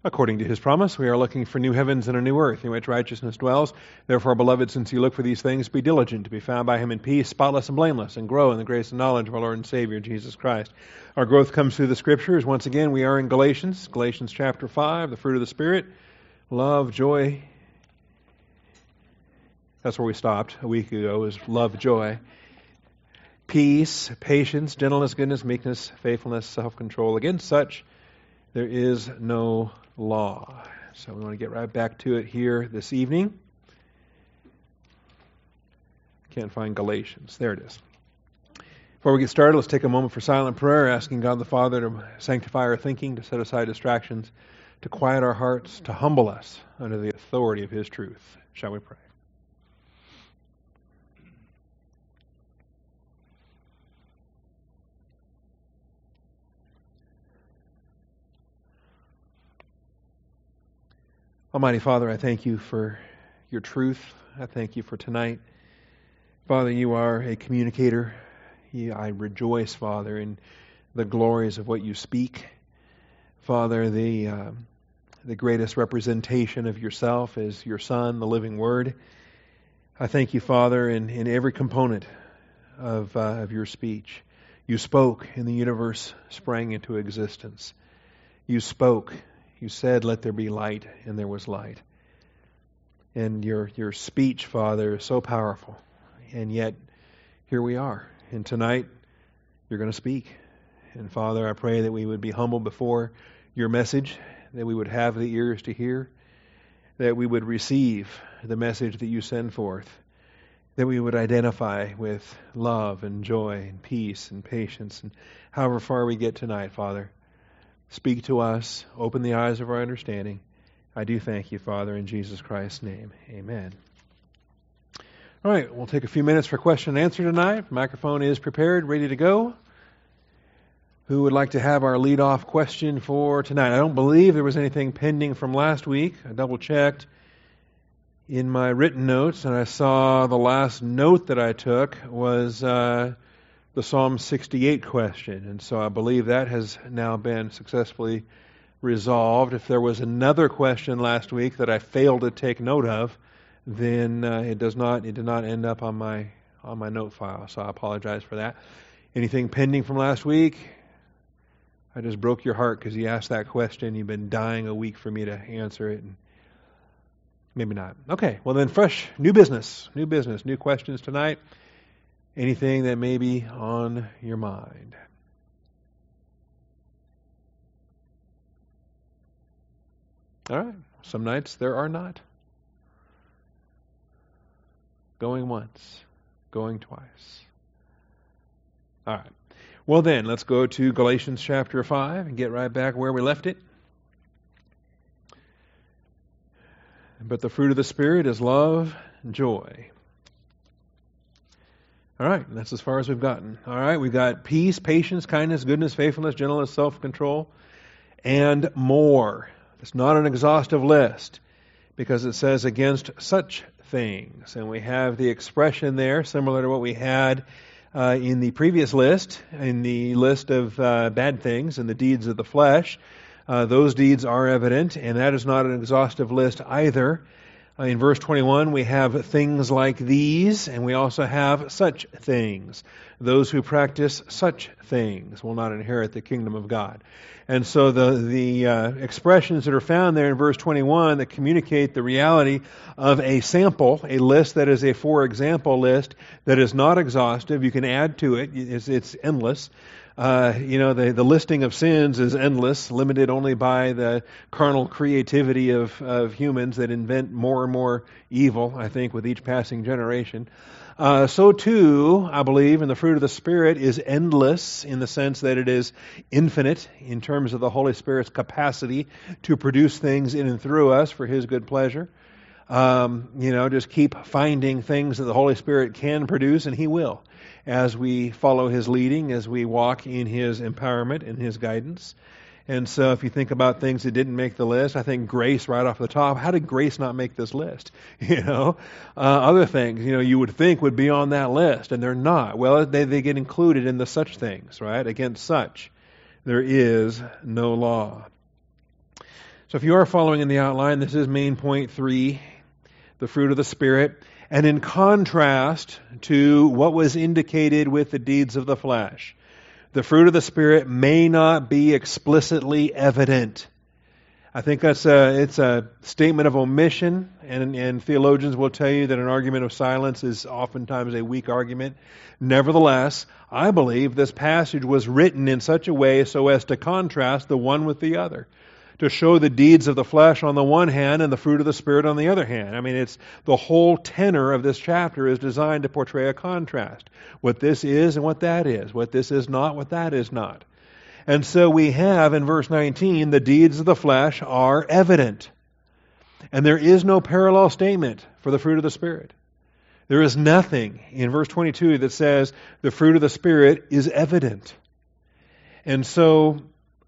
According to his promise, we are looking for new heavens and a new earth in which righteousness dwells. Therefore, beloved, since you look for these things, be diligent to be found by him in peace, spotless and blameless, and grow in the grace and knowledge of our Lord and Savior, Jesus Christ. Our growth comes through the Scriptures. Once again, we are in Galatians chapter 5, the fruit of the Spirit, love, joy. That's where we stopped a week ago, is love, joy. Peace, patience, gentleness, goodness, meekness, faithfulness, self-control. Against such, there is no law. So we want to get right back to it here this evening. Can't find Galatians. There it is. Before we get started, let's take a moment for silent prayer, asking God the Father to sanctify our thinking, to set aside distractions, to quiet our hearts, to humble us under the authority of His truth. Shall we pray? Almighty Father, I thank you for your truth. I thank you for tonight. Father, you are a communicator. I rejoice, Father, in the glories of what you speak. Father, the greatest representation of yourself is your Son, the living Word. I thank you, Father, in every component of your speech. You spoke, and the universe sprang into existence. You spoke. You said, "Let there be light," and there was light. And your speech, Father, is so powerful. And yet, here we are. And tonight, you're going to speak. And Father, I pray that we would be humble before your message, that we would have the ears to hear, that we would receive the message that you send forth, that we would identify with love and joy and peace and patience. And however far we get tonight, Father, speak to us, open the eyes of our understanding. I do thank you, Father, in Jesus Christ's name. Amen. All right, we'll take a few minutes for question and answer tonight. The microphone is prepared, ready to go. Who would like to have our lead-off question for tonight? I don't believe there was anything pending from last week. I double-checked in my written notes, and I saw the last note that I took was the Psalm 68 question, and so I believe that has now been successfully resolved. If there was another question last week that I failed to take note of, then it did not end up on my note file, so I apologize for that. Anything pending from last week? I just broke your heart because you asked that question. You've been dying a week for me to answer it, and maybe not. Okay, well then, fresh, new business, new questions tonight. Anything that may be on your mind? All right. Some nights there are not. Going once, going twice. All right. Well then, let's go to Galatians chapter 5 and get right back where we left it. But the fruit of the Spirit is love and joy. All right, that's as far as we've gotten. All right, we've got peace, patience, kindness, goodness, faithfulness, gentleness, self-control, and more. It's not an exhaustive list because it says against such things. And we have the expression there similar to what we had in the previous list, in the list of bad things and the deeds of the flesh. Those deeds are evident, and that is not an exhaustive list either. In verse 21, we have things like these, and we also have such things. Those who practice such things will not inherit the kingdom of God. And so the expressions that are found there in verse 21 that communicate the reality of a sample, a list that is a for example list that is not exhaustive. You can add to it. It's endless. The listing of sins is endless, limited only by the carnal creativity of humans that invent more and more evil, I think, with each passing generation. So too, I believe, in the fruit of the Spirit is endless in the sense that it is infinite in terms of the Holy Spirit's capacity to produce things in and through us for His good pleasure. Just keep finding things that the Holy Spirit can produce, and He will, as we follow His leading, as we walk in His empowerment and His guidance. And so if you think about things that didn't make the list, I think grace right off the top. How did grace not make this list? Other things, you would think would be on that list, and they're not. Well, they get included in the such things, right? Against such, there is no law. So So if you are following in the outline, this is main point 3, the fruit of the Spirit. And in contrast to what was indicated with the deeds of the flesh, the fruit of the Spirit may not be explicitly evident. I think it's a statement of omission, and theologians will tell you that an argument of silence is oftentimes a weak argument. Nevertheless, I believe this passage was written in such a way so as to contrast the one with the other, to show the deeds of the flesh on the one hand and the fruit of the Spirit on the other hand. I mean, it's the whole tenor of this chapter is designed to portray a contrast. What this is and what that is. What this is not, what that is not. And so we have in verse 19, the deeds of the flesh are evident. And there is no parallel statement for the fruit of the Spirit. There is nothing in verse 22 that says the fruit of the Spirit is evident. And so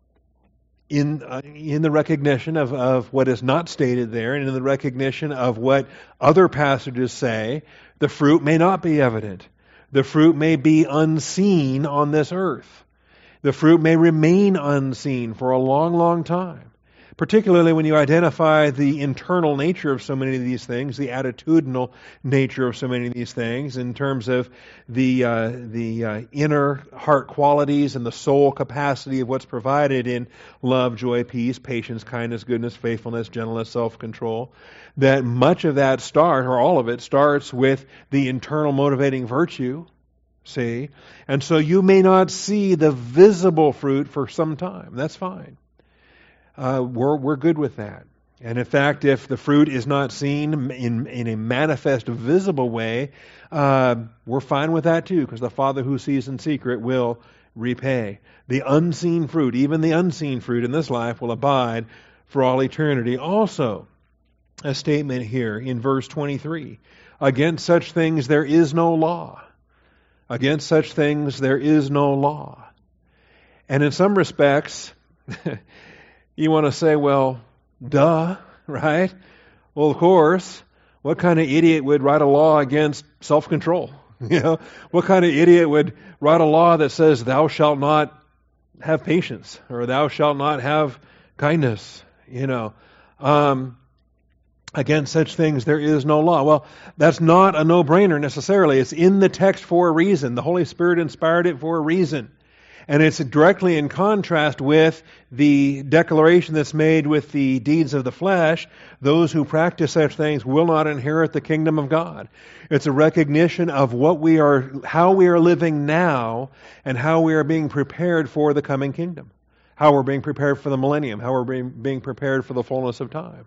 in the recognition of what is not stated there, and in the recognition of what other passages say, the fruit may not be evident. The fruit may be unseen on this earth. The fruit may remain unseen for a long, long time. Particularly when you identify the internal nature of so many of these things, the attitudinal nature of so many of these things, in terms of the inner heart qualities and the soul capacity of what's provided in love, joy, peace, patience, kindness, goodness, faithfulness, gentleness, self-control, that much of that or all of it, starts with the internal motivating virtue. See? And so you may not see the visible fruit for some time. That's fine. We're good with that. And in fact, if the fruit is not seen in a manifest, visible way, we're fine with that too, because the Father who sees in secret will repay. The unseen fruit, even the unseen fruit in this life, will abide for all eternity. Also, a statement here in verse 23. Against such things there is no law. Against such things there is no law. And in some respects, you want to say, well, duh, right? Well, of course, what kind of idiot would write a law against self-control? You know, what kind of idiot would write a law that says thou shalt not have patience or thou shalt not have kindness? You know, against such things there is no law. Well, that's not a no-brainer necessarily. It's in the text for a reason. The Holy Spirit inspired it for a reason. And it's directly in contrast with the declaration that's made with the deeds of the flesh. Those who practice such things will not inherit the kingdom of God. It's a recognition of how we are living now and how we are being prepared for the coming kingdom. How we're being prepared for the millennium. How we're being prepared for the fullness of time.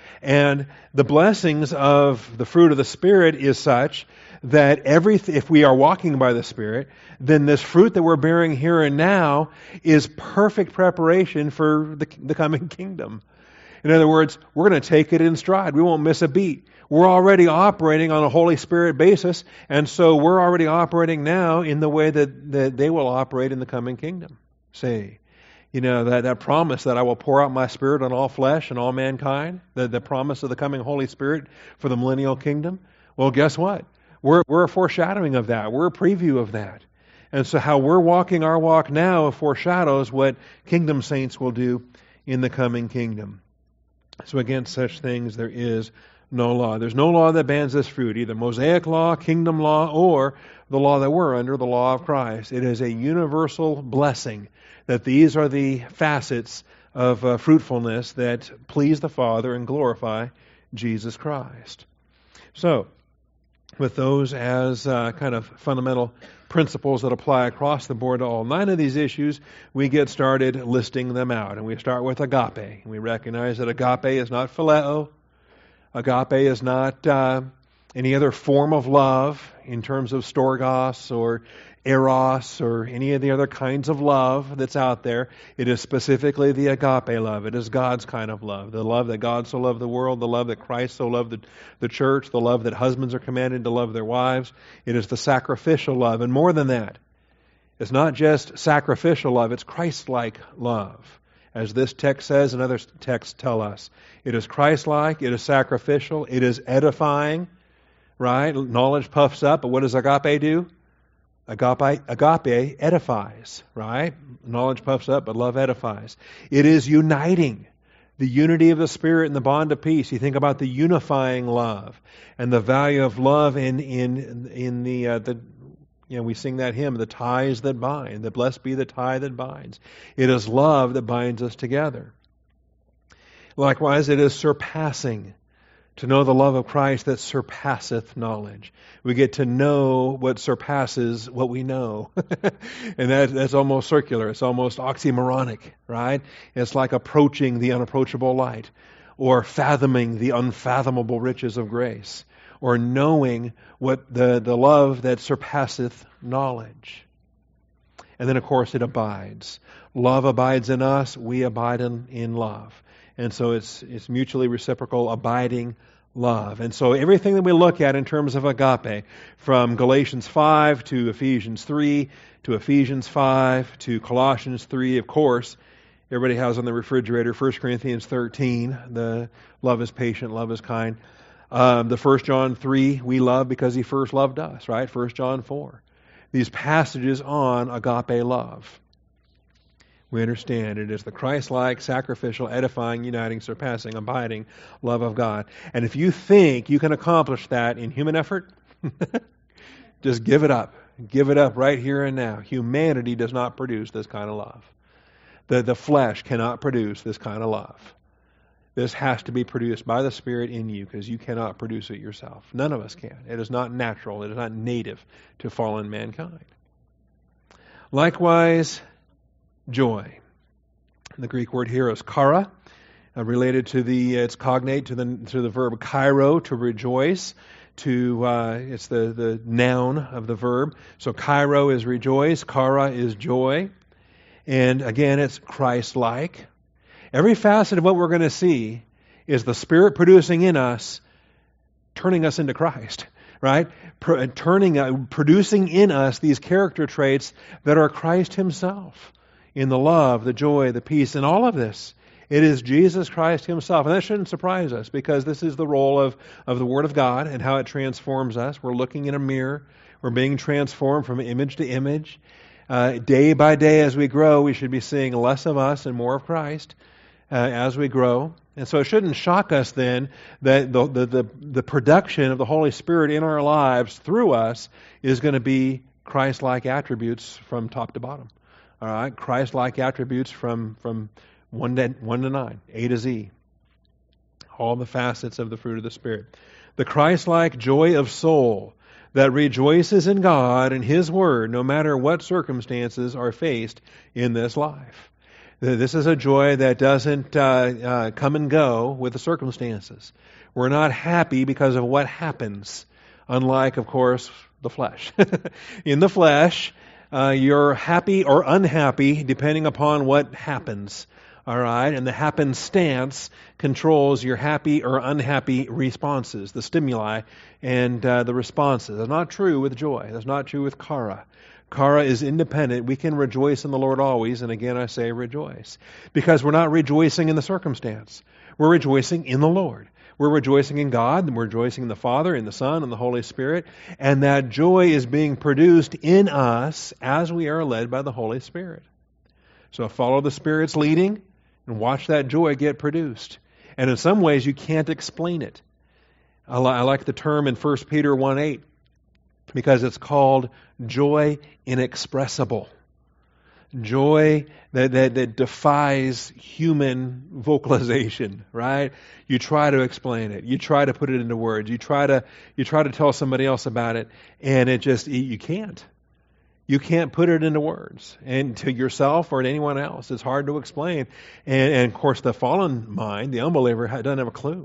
And the blessings of the fruit of the Spirit is such that if we are walking by the Spirit, then this fruit that we're bearing here and now is perfect preparation for the coming kingdom. In other words, we're going to take it in stride. We won't miss a beat. We're already operating on a Holy Spirit basis, and so we're already operating now in the way that they will operate in the coming kingdom. See? You know, that promise that I will pour out my Spirit on all flesh and all mankind, the promise of the coming Holy Spirit for the millennial kingdom. Well, guess what? We're a foreshadowing of that. We're a preview of that. And so how we're walking our walk now foreshadows what kingdom saints will do in the coming kingdom. So against such things there is no law. There's no law that bans this fruit, either Mosaic law, kingdom law, or the law that we're under, the law of Christ. It is a universal blessing that these are the facets of fruitfulness that please the Father and glorify Jesus Christ. So, with those as kind of fundamental principles that apply across the board to all 9 of these issues, we get started listing them out. And we start with agape. We recognize that agape is not phileo. Agape is not any other form of love in terms of storgos or eros or any of the other kinds of love that's out there. It is specifically the agape love. It is God's kind of love. The love that God so loved the world, the love that Christ so loved the church, the love that husbands are commanded to love their wives. It is the sacrificial love. And more than that, it's not just sacrificial love, it's Christ-like love. As this text says and other texts tell us. It is Christ-like, it is sacrificial, it is edifying, right? Knowledge puffs up, but what does agape do? Agape edifies, right? Knowledge puffs up, but love edifies. It is uniting. The unity of the Spirit and the bond of peace. You think about the unifying love and the value of love in the we sing that hymn, the ties that bind. That blessed be the tie that binds. It is love that binds us together. Likewise, it is surpassing. To know the love of Christ that surpasseth knowledge. We get to know what surpasses what we know. And that's almost circular. It's almost oxymoronic, right? It's like approaching the unapproachable light, or fathoming the unfathomable riches of grace, or knowing what the love that surpasseth knowledge. And then, of course, it abides. Love abides in us. We abide in love. And so it's mutually reciprocal, abiding love. And so everything that we look at in terms of agape, from Galatians 5 to Ephesians 3 to Ephesians 5 to Colossians 3, of course, everybody has on the refrigerator 1 Corinthians 13, the love is patient, love is kind. The 1 John 3, we love because he first loved us, right? 1 John 4. These passages on agape love. We understand it is the Christ-like, sacrificial, edifying, uniting, surpassing, abiding love of God. And if you think you can accomplish that in human effort, just give it up. Give it up right here and now. Humanity does not produce this kind of love. The flesh cannot produce this kind of love. This has to be produced by the Spirit in you, because you cannot produce it yourself. None of us can. It is not natural. It is not native to fallen mankind. Likewise, joy. The Greek word here is chara, related to it's cognate to the verb chairo, to rejoice. It's the noun of the verb. So chairo is rejoice, chara is joy, and again it's Christ-like. Every facet of what we're going to see is the Spirit producing in us, turning us into Christ. Right? Producing in us these character traits that are Christ Himself. In the love, the joy, the peace, and all of this, it is Jesus Christ Himself. And that shouldn't surprise us, because this is the role of the Word of God and how it transforms us. We're looking in a mirror. We're being transformed from image to image. Day by day as we grow, we should be seeing less of us and more of Christ as we grow. And so it shouldn't shock us then that the production of the Holy Spirit in our lives through us is going to be Christ-like attributes from top to bottom. All right, Christ-like attributes from 1 to 9, A to Z. All the facets of the fruit of the Spirit. The Christ-like joy of soul that rejoices in God and His Word, no matter what circumstances are faced in this life. This is a joy that doesn't come and go with the circumstances. We're not happy because of what happens, unlike, of course, the flesh. In the flesh, you're happy or unhappy depending upon what happens. All right? And the happenstance controls your happy or unhappy responses, the stimuli and the responses. That's not true with joy. That's not true with chara. Chara is independent. We can rejoice in the Lord always. And again, I say rejoice. Because we're not rejoicing in the circumstance. We're rejoicing in the Lord. We're rejoicing in God, and we're rejoicing in the Father, in the Son, and the Holy Spirit. And that joy is being produced in us as we are led by the Holy Spirit. So follow the Spirit's leading and watch that joy get produced. And in some ways, you can't explain it. I like the term in 1 Peter 1:8 because it's called joy inexpressible. Joy that defies human vocalization, right? You try to explain it. You try to put it into words. You try to tell somebody else about it, and you can't. You can't put it into words. And to yourself or to anyone else, it's hard to explain. And of course, the fallen mind, the unbeliever, doesn't have a clue.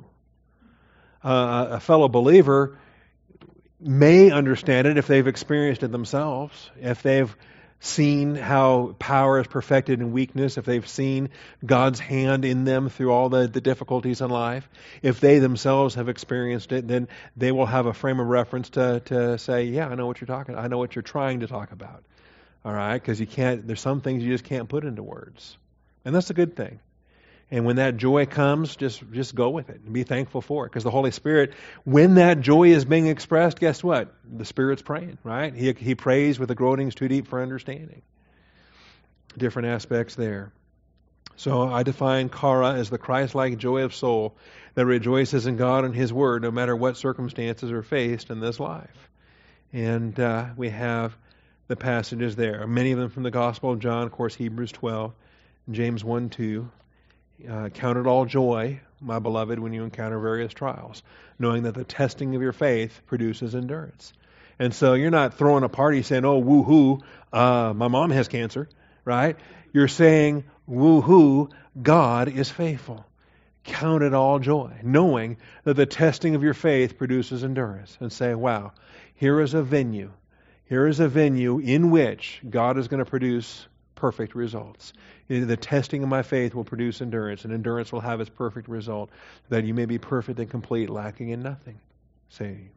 A fellow believer may understand it if they've experienced it themselves, if they've seen how power is perfected in weakness, if they've seen God's hand in them through all the difficulties in life, if they themselves have experienced it, then they will have a frame of reference to say, yeah, I know what I know what you're trying to talk about. All right? Because there's some things you just can't put into words. And that's a good thing. And when that joy comes, just go with it and be thankful for it. Because the Holy Spirit, when that joy is being expressed, guess what? The Spirit's praying, right? He prays with the groanings too deep for understanding. Different aspects there. So I define chara as the Christ-like joy of soul that rejoices in God and His Word no matter what circumstances are faced in this life. And we have the passages there. Many of them from the Gospel of John, of course, Hebrews 12, James 1:2. Count it all joy, my beloved, when you encounter various trials, knowing that the testing of your faith produces endurance. And so you're not throwing a party saying, oh, woo-hoo, my mom has cancer, right? You're saying, woo-hoo, God is faithful. Count it all joy, knowing that the testing of your faith produces endurance. And say, wow, here is a venue. Here is a venue in which God is going to produce perfect results. The testing of my faith will produce endurance, and endurance will have its perfect result, that you may be perfect and complete, lacking in nothing. Say,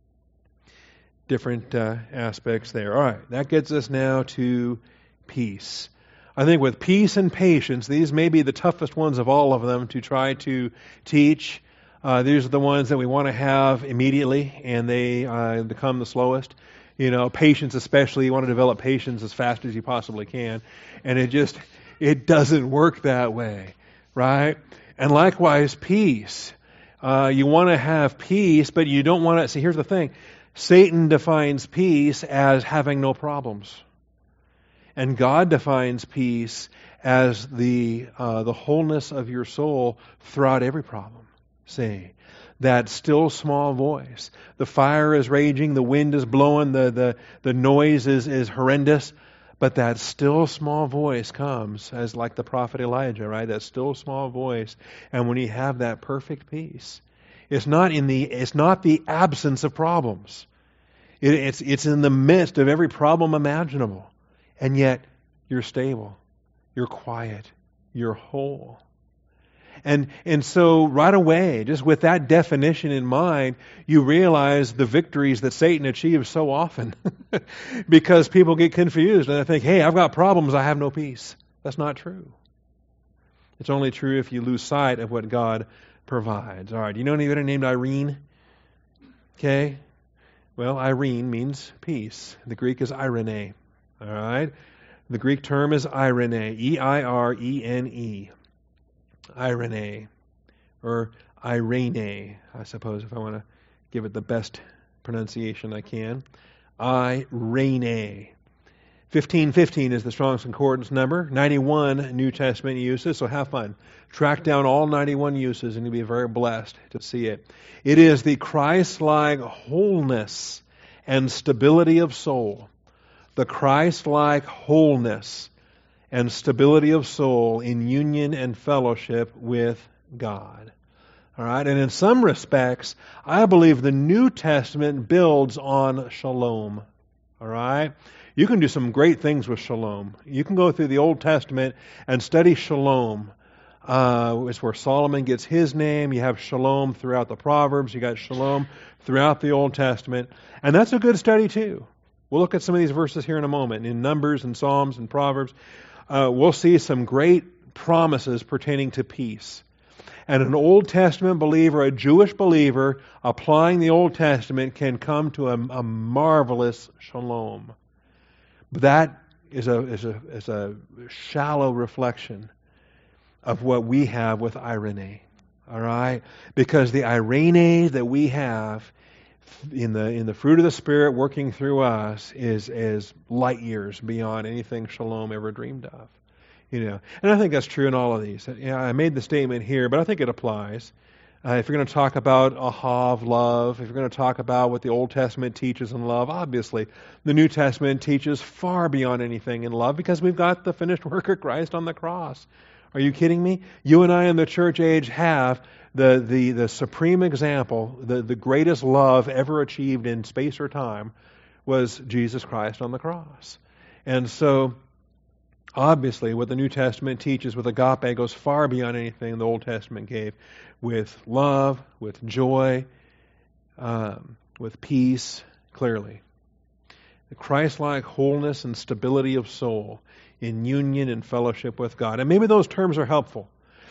different aspects there. All right, that gets us now to peace. I think with peace and patience, these may be the toughest ones of all of them to try to teach. These are the ones that we want to have immediately, and they become the slowest. Patience especially, you want to develop patience as fast as you possibly can. And it doesn't work that way, right? And likewise, peace. You want to have peace, but you don't want to... See, here's the thing. Satan defines peace as having no problems. And God defines peace as the wholeness of your soul throughout every problem. See, that still small voice. The fire is raging, the wind is blowing, the noise is horrendous, but that still small voice comes as like the prophet Elijah, right? That still small voice. And when you have that perfect peace, it's not the absence of problems. It's in the midst of every problem imaginable. And yet you're stable, you're quiet, you're whole. And so right away, just with that definition in mind, you realize the victories that Satan achieves so often. Because people get confused and they think, hey, I've got problems, I have no peace. That's not true. It's only true if you lose sight of what God provides. All right, do you know anybody named Irene? Okay. Well, Irene means peace. The Greek is Irene. All right. The Greek term is Irene. E-I-R-E-N-E. Irene, or Irene, I suppose, if I want to give it the best pronunciation I can. Irene. 1515 is the Strong's Concordance number. 91 New Testament uses, so have fun. Track down all 91 uses and you'll be very blessed to see it. It is the Christ-like wholeness and stability of soul. The Christ-like wholeness and stability of soul in union and fellowship with God. All right, and in some respects, I believe the New Testament builds on shalom. All right, you can do some great things with shalom. You can go through the Old Testament and study shalom. It's where Solomon gets his name. You have shalom throughout the Proverbs. You got shalom throughout the Old Testament, and that's a good study too. We'll look at some of these verses here in a moment in Numbers and Psalms and Proverbs. We'll see some great promises pertaining to peace. And an Old Testament believer, a Jewish believer, applying the Old Testament can come to a marvelous shalom. But that is a shallow reflection of what we have with Irene. All right? Because the Irene that we have in the fruit of the Spirit working through us is light years beyond anything shalom ever dreamed of. And I think that's true in all of these. I made the statement here, but I think it applies. If you're going to talk about ahav, love, if you're going to talk about what the Old Testament teaches in love, obviously the New Testament teaches far beyond anything in love because we've got the finished work of Christ on the cross. Are you kidding me? You and I in the church age have the supreme example, the greatest love ever achieved in space or time was Jesus Christ on the cross. And so, obviously, what the New Testament teaches with agape goes far beyond anything the Old Testament gave, with love, with joy, with peace, clearly. The Christ-like wholeness and stability of soul in union and fellowship with God. And maybe those terms are helpful.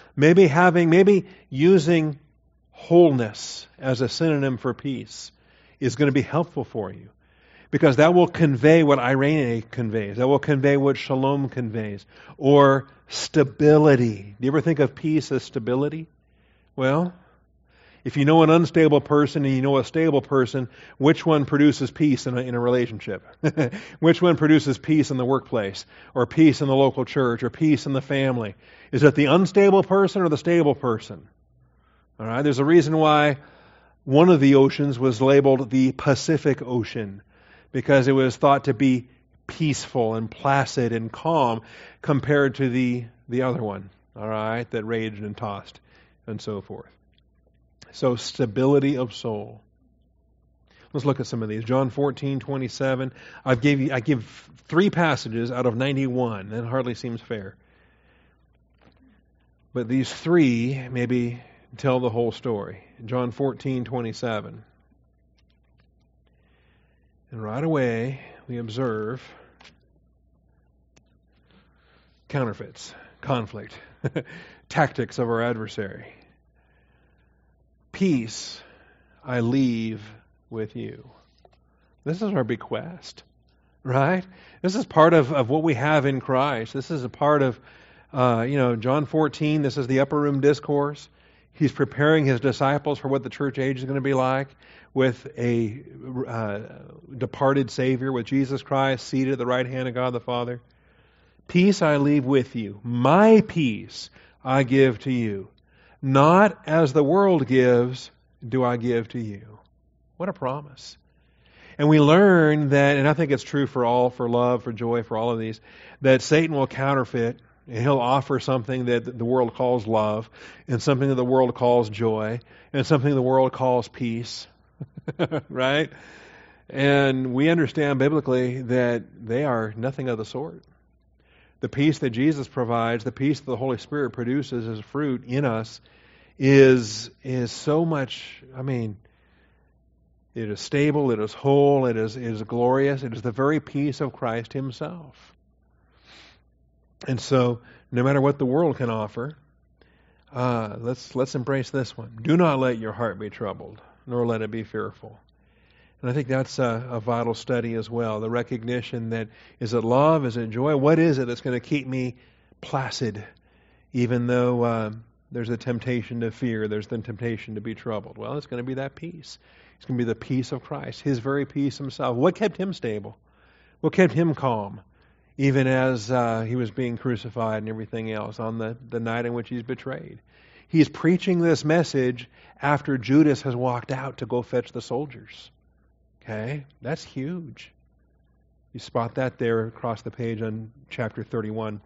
Maybe using wholeness as a synonym for peace is going to be helpful for you. Because that will convey what irene conveys. That will convey what shalom conveys. Or stability. Do you ever think of peace as stability? Well, if you know an unstable person and you know a stable person, which one produces peace in a relationship? Which one produces peace in the workplace? Or peace in the local church? Or peace in the family? Is it the unstable person or the stable person? All right, there's a reason why one of the oceans was labeled the Pacific Ocean, because it was thought to be peaceful and placid and calm compared to the other one, all right, that raged and tossed and so forth. So stability of soul. Let's look at some of these. John 14:27. I give 3 passages out of 91. That hardly seems fair. But these 3 maybe tell the whole story. John 14:27. And right away we observe counterfeits, conflict, tactics of our adversary. Peace I leave with you. This is our bequest, right? This is part of what we have in Christ. This is a part of, John 14, this is the upper room discourse. He's preparing his disciples for what the church age is going to be like, with a departed Savior, with Jesus Christ seated at the right hand of God the Father. Peace I leave with you. My peace I give to you. Not as the world gives, do I give to you. What a promise. And we learn that, and I think it's true for love, for joy, for all of these, that Satan will counterfeit, and he'll offer something that the world calls love, and something that the world calls joy, and something the world calls peace. Right? And we understand biblically that they are nothing of the sort. The peace that Jesus provides, the peace that the Holy Spirit produces as a fruit in us is so much, it is stable, it is whole, it is glorious, it is the very peace of Christ Himself. And so, no matter what the world can offer, let's embrace this one. Do not let your heart be troubled, nor let it be fearful. And I think that's a vital study as well. The recognition that, is it love? Is it joy? What is it that's going to keep me placid, even though there's a temptation to fear, there's the temptation to be troubled? Well, it's going to be that peace. It's going to be the peace of Christ, His very peace Himself. What kept Him stable? What kept Him calm, even as He was being crucified and everything else on the night in which He's betrayed? He's preaching this message after Judas has walked out to go fetch the soldiers. Okay, that's huge. You spot that there across the page on chapter 31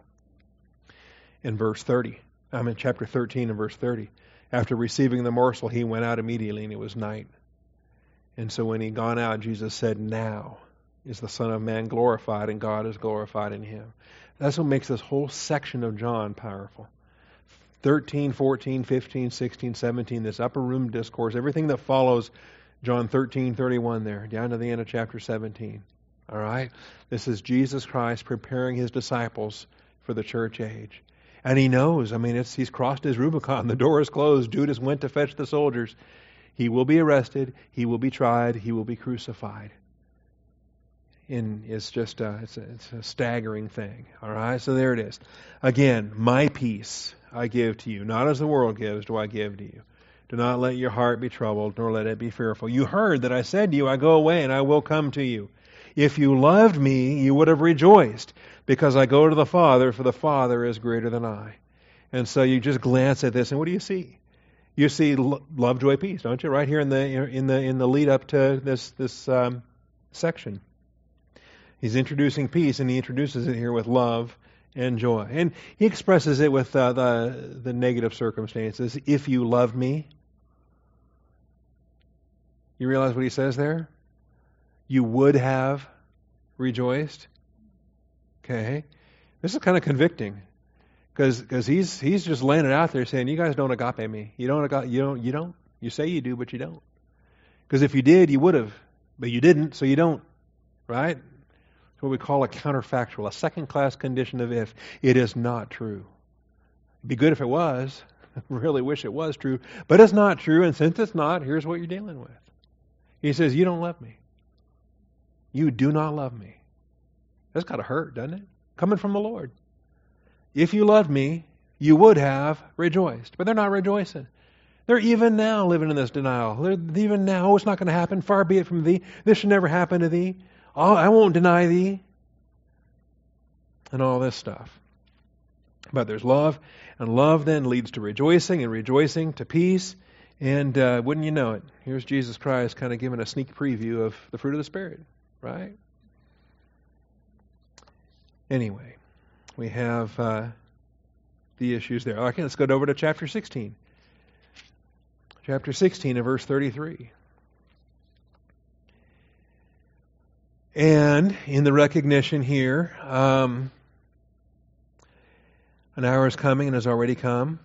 and verse 30. Chapter 13 and verse 30. After receiving the morsel, he went out immediately, and it was night. And so when he gone out, Jesus said, "Now is the Son of Man glorified, and God is glorified in Him." That's what makes this whole section of John powerful. 13, 14, 15, 16, 17, this upper room discourse, everything that follows John 13:31 there, down to the end of chapter 17. All right? This is Jesus Christ preparing His disciples for the church age. And He knows, He's crossed His Rubicon. The door is closed. Judas went to fetch the soldiers. He will be arrested. He will be tried. He will be crucified. And it's just it's a staggering thing. All right? So there it is. Again, my peace I give to you. Not as the world gives do I give to you. Do not let your heart be troubled, nor let it be fearful. You heard that I said to you, I go away and I will come to you. If you loved me, you would have rejoiced, because I go to the Father, for the Father is greater than I. And so you just glance at this, and what do you see? You see love, joy, peace, don't you? Right here in the lead up to this section. He's introducing peace, and he introduces it here with love and joy. And he expresses it with the negative circumstances. If you love me. You realize what he says there? You would have rejoiced. Okay. This is kind of convicting. Because he's just laying it out there saying, you guys don't agape me. You don't. You say you do, but you don't. Because if you did, you would have. But you didn't, so you don't. Right? It's what we call a counterfactual, a second-class condition of if. It is not true. It'd be good if it was. I really wish it was true. But it's not true, and since it's not, here's what you're dealing with. He says, you don't love me. You do not love me. That's got to hurt, doesn't it? Coming from the Lord. If you loved me, you would have rejoiced. But they're not rejoicing. They're even now living in this denial. They're even now, oh, it's not going to happen. Far be it from thee. This should never happen to thee. Oh, I won't deny thee. And all this stuff. But there's love. And love then leads to rejoicing, and rejoicing to peace. And wouldn't you know it, here's Jesus Christ kind of giving a sneak preview of the fruit of the Spirit. Right? Anyway, we have the issues there. Okay, let's go over to chapter 16. Chapter 16 and verse 33. And in the recognition here, an hour is coming and has already come.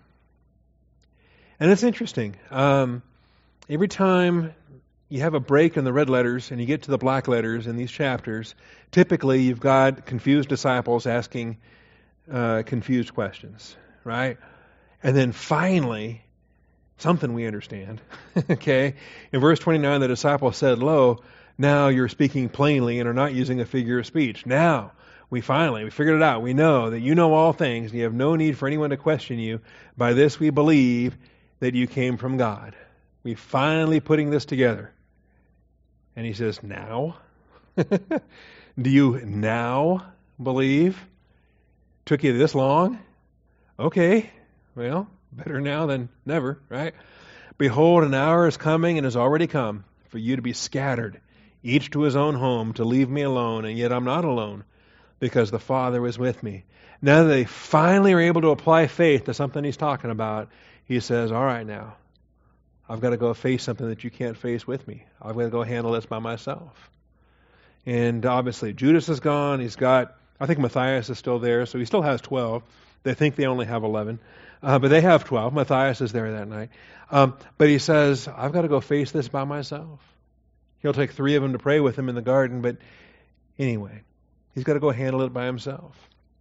And it's interesting. Every time you have a break in the red letters and you get to the black letters in these chapters, typically you've got confused disciples asking confused questions, right? And then finally, something we understand. Okay? In verse 29, the disciple said, Lo, now you're speaking plainly and are not using a figure of speech. Now, we figured it out. We know that you know all things, and you have no need for anyone to question you. By this we believe that you came from God. We're finally putting this together. And he says, now? Do you now believe? Took you this long? Okay, well, better now than never, right? Behold, an hour is coming and has already come for you to be scattered, each to his own home, to leave me alone, and yet I'm not alone, because the Father was with me. Now that they finally are able to apply faith to something he's talking about, he says, all right now, I've got to go face something that you can't face with me. I've got to go handle this by myself. And obviously Judas is gone. He's got, I think Matthias is still there, so he still has 12. They think they only have 11. But they have 12. Matthias is there that night. But he says, I've got to go face this by myself. He'll take 3 of them to pray with him in the garden, but anyway, he's got to go handle it by himself.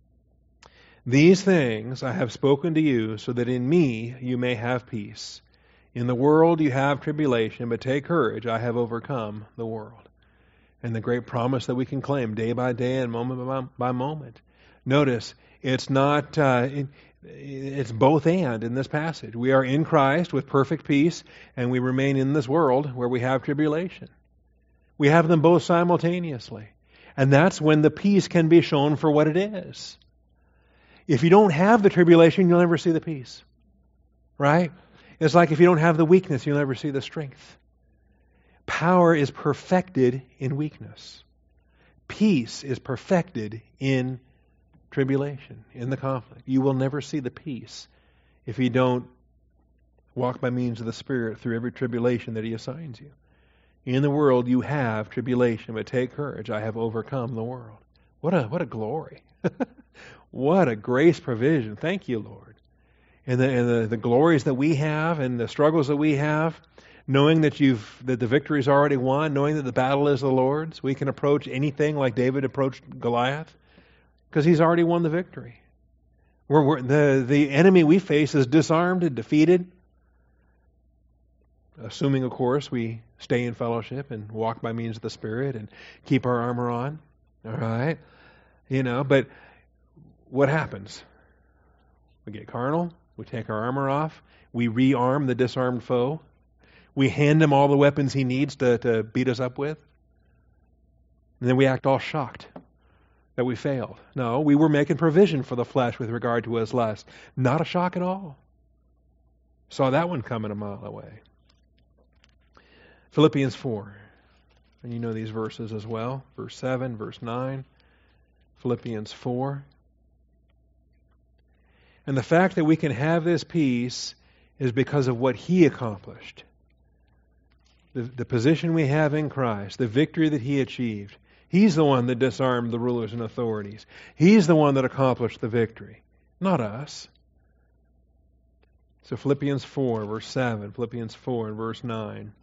These things I have spoken to you so that in me you may have peace. In the world you have tribulation, but take courage, I have overcome the world. And the great promise that we can claim day by day and moment by moment. Notice, it's not, it's both and in this passage. We are in Christ with perfect peace, and we remain in this world where we have tribulation. We have them both simultaneously. And that's when the peace can be shown for what it is. If you don't have the tribulation, you'll never see the peace. Right? It's like if you don't have the weakness, you'll never see the strength. Power is perfected in weakness. Peace is perfected in tribulation, in the conflict. You will never see the peace if you don't walk by means of the Spirit through every tribulation that He assigns you. In the world you have tribulation, but take courage, I have overcome the world. What a glory. What a grace provision. Thank you, Lord. And the glories that we have and the struggles that we have, knowing that the victory's already won, knowing that the battle is the Lord's, we can approach anything like David approached Goliath because he's already won the victory. The enemy we face is disarmed and defeated, assuming, of course, we stay in fellowship and walk by means of the Spirit and keep our armor on. All right? But what happens? We get carnal. We take our armor off. We rearm the disarmed foe. We hand him all the weapons he needs to beat us up with. And then we act all shocked that we failed. No, we were making provision for the flesh with regard to his lust. Not a shock at all. Saw that one coming a mile away. Philippians 4. And you know these verses as well. Verse 7, verse 9. Philippians 4. And the fact that we can have this peace is because of what He accomplished. The position we have in Christ, the victory that He achieved. He's the one that disarmed the rulers and authorities. He's the one that accomplished the victory, not us. So Philippians 4, verse 7, Philippians 4 and verse 9.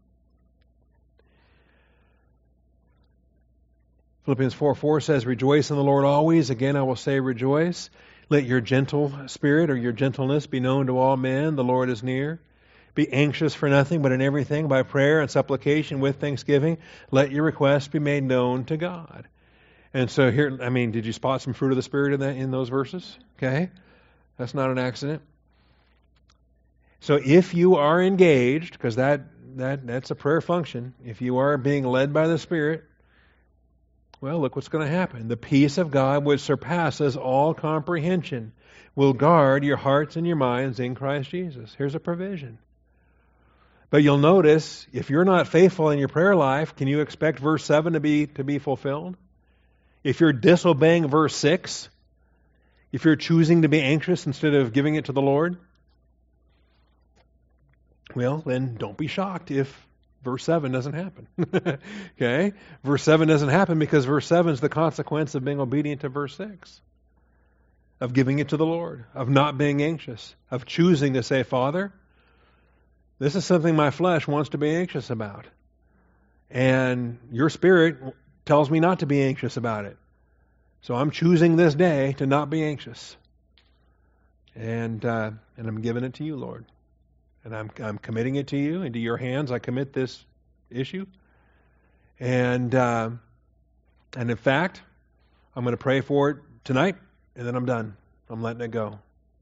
Philippians 4:4 says, Rejoice in the Lord always. Again, I will say rejoice. Let your gentle spirit or your gentleness be known to all men. The Lord is near. Be anxious for nothing, but in everything, by prayer and supplication with thanksgiving, let your requests be made known to God. And so here, did you spot some fruit of the Spirit in those verses? Okay. That's not an accident. So if you are engaged, because that's a prayer function, if you are being led by the Spirit, well, look what's going to happen. The peace of God, which surpasses all comprehension, will guard your hearts and your minds in Christ Jesus. Here's a provision. But you'll notice, if you're not faithful in your prayer life, can you expect verse 7 to be fulfilled? If you're disobeying verse 6, if you're choosing to be anxious instead of giving it to the Lord, well, then don't be shocked if verse 7 doesn't happen. Okay? Verse 7 doesn't happen because verse 7 is the consequence of being obedient to verse 6. Of giving it to the Lord, of not being anxious, of choosing to say, Father, this is something my flesh wants to be anxious about. And your Spirit tells me not to be anxious about it. So I'm choosing this day to not be anxious. And I'm giving it to you, Lord. And I'm committing it to you, into your hands. I commit this issue. And in fact, I'm going to pray for it tonight, and then I'm done. I'm letting it go.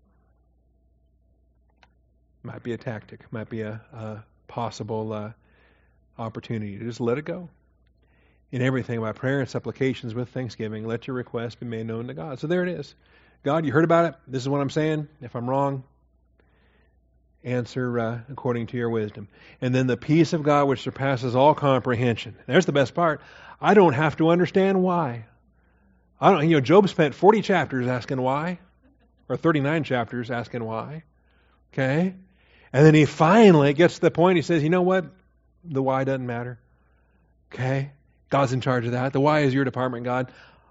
Might be a tactic. Might be a possible opportunity to just let it go. In everything, by prayer and supplications with thanksgiving, let your requests be made known to God. So there it is. God, you heard about it. This is what I'm saying. If I'm wrong, answer according to your wisdom. And then the peace of God, which surpasses all comprehension. There's the best part. I don't have to understand why. Job spent 40 chapters asking why, or 39 chapters asking why. Okay? And then he finally gets to the point, he says, you know what? The why doesn't matter. Okay? God's in charge of that. The why is your department, God.